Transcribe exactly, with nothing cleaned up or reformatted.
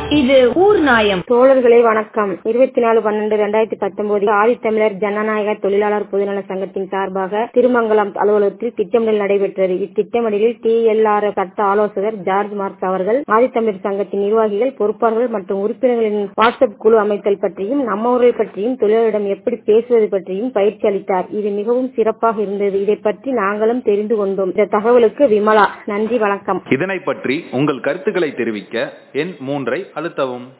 இது ஊர் நாயம். தோழர்களே வணக்கம். இருபத்தி நாலு பன்னெண்டு இரண்டாயிரத்தி பத்தொன்பது ஆதித்தமிழர் ஜனநாயக தொழிலாளர் பொதுநல சங்கத்தின் சார்பாக திருமங்கலம் அலுவலகத்தில் திட்டமிடல் நடைபெற்றது. இத்திட்டமிடலில் டி எல் ஆர் சட்ட ஆலோசகர் ஜார்ஜ் மார்க்ஸ் அவர்கள் ஆதித்தமிழர் சங்கத்தின் நிர்வாகிகள், பொறுப்பாளர்கள் மற்றும் உறுப்பினர்களின் வாட்ஸ்அப் குழு அமைத்தல் பற்றியும், நம்ம ஊர்கள் பற்றியும், தொழிலாளரிடம் எப்படி பேசுவது பற்றியும் பயிற்சி அளித்தார். இது மிகவும் சிறப்பாக இருந்தது. இதை பற்றி நாங்களும் தெரிந்து கொண்டோம். இந்த தகவலுக்கு விமலா. நன்றி, வணக்கம். இதனை பற்றி உங்கள் கருத்துக்களை தெரிவிக்க எண் மூன்றை அழுத்தவும்.